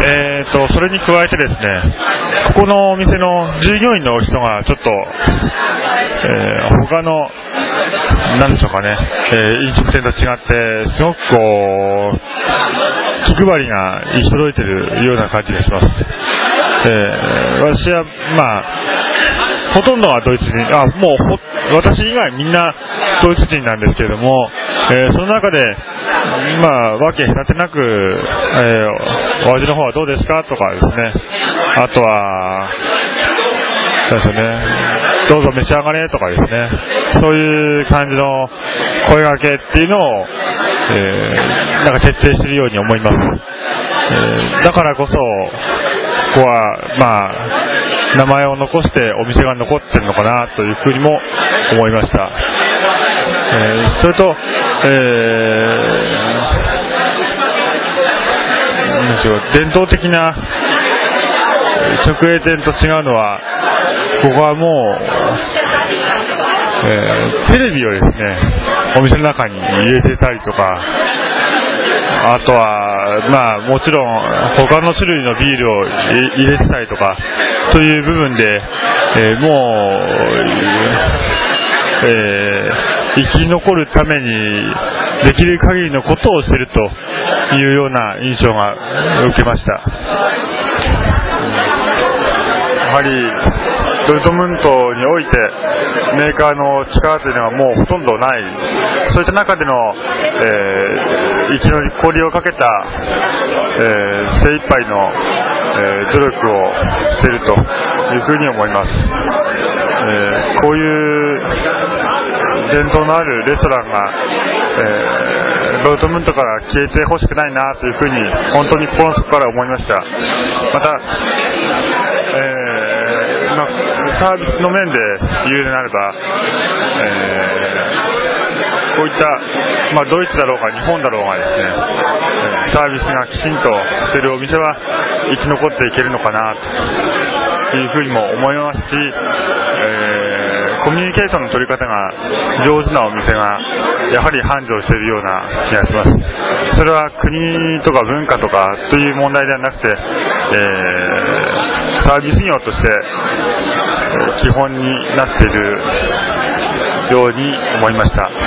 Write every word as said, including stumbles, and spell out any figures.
えー、とそれに加えてですね、ここのお店の従業員の人がちょっと、えー、他の何でしょうかね、えー、飲食店と違ってすごくこう気配りが行き届いているような感じがします。えー、私はまあほとんどはドイツ人、あもうほ私以外みんなドイツ人なんですけれども、えー、その中でまあわけ隔てなく、えー、お味の方はどうですかとかですね、あとはそうですね、どうぞ召し上がれとかですね、そういう感じの声掛けっていうのを、えー、なんか徹底しているように思います。えー、だからこそここはまあ名前を残してお店が残ってるのかなというふうにも思いました。えー、それと、えー、なんでしょう、伝統的な直営店と違うのは、ここはもう、えー、テレビをですねお店の中に入れてたりとか、あとはまあもちろん他の種類のビールを入れてたりとかという部分で、えー、もう、えー、生き残るためにできる限りのことをしているというような印象が受けました。やはりドルトムントにおいてメーカーの力というのはもうほとんどない、そういった中での、えー、生き残りをかけた、えー、精一杯の、えー、努力をしているというふうに思います。えー、こういう伝統のあるレストランが、えー、ドルトムントから消えてほしくないなというふうに本当に心の底から思いました。また、えーまあ、サービスの面で言うなれば、えー、こういった、まあ、ドイツだろうが日本だろうがですね、えー、サービスがきちんとしているお店は生き残っていけるのかなというふうにも思いますし、えー、コミュニケーションの取り方が上手なお店がやはり繁盛しているような気がします。それは国とか文化とかという問題ではなくて、えー、サービス業として基本になっているように思いました。